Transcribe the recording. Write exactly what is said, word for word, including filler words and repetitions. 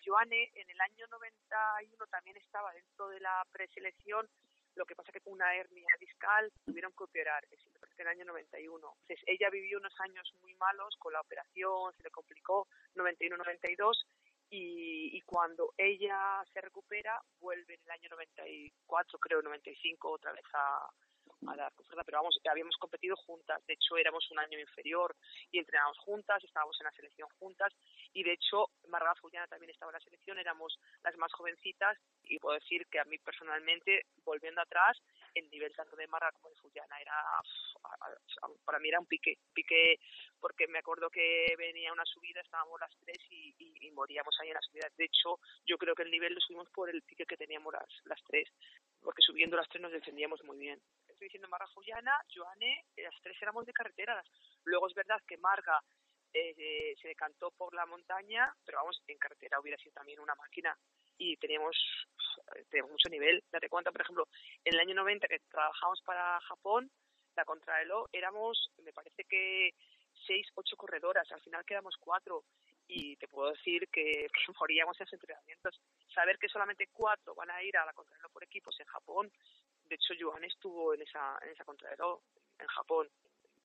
Joanne en el año noventa y uno también estaba dentro de la preselección, lo que pasa que con una hernia discal tuvieron que operar, es en el año noventa y uno. Entonces ella vivió unos años muy malos con la operación, se le complicó, noventa y uno noventa y dos, y, y cuando ella se recupera vuelve en el año noventa y cuatro, creo, noventa y cinco otra vez a, a dar fuerza, pero vamos, habíamos competido juntas, de hecho éramos un año inferior y entrenábamos juntas, estábamos en la selección juntas, y de hecho Marga Fullana también estaba en la selección, éramos las más jovencitas, y puedo decir que a mí personalmente, volviendo atrás, el nivel tanto de Marga como de Fullana era, para mí era un pique, pique porque me acuerdo que venía una subida, estábamos las tres y, y, y moríamos ahí en la subida. De hecho, yo creo que el nivel lo subimos por el pique que teníamos las, las tres, porque subiendo las tres nos defendíamos muy bien. Estoy diciendo Marga Fullana, Joanne, las tres éramos de carreteras. Luego es verdad que Marga eh, se decantó por la montaña, pero vamos, en carretera hubiera sido también una máquina y teníamos, teníamos mucho nivel. Date cuenta, por ejemplo, en el año noventa que trabajamos para Japón, la contrarreloj, éramos, me parece que seis, ocho corredoras, al final quedamos cuatro y te puedo decir que, que moríamos en los entrenamientos. Saber que solamente cuatro van a ir a la contrarreloj por equipos en Japón, de hecho Joanne estuvo en esa, en esa contrarreloj en Japón.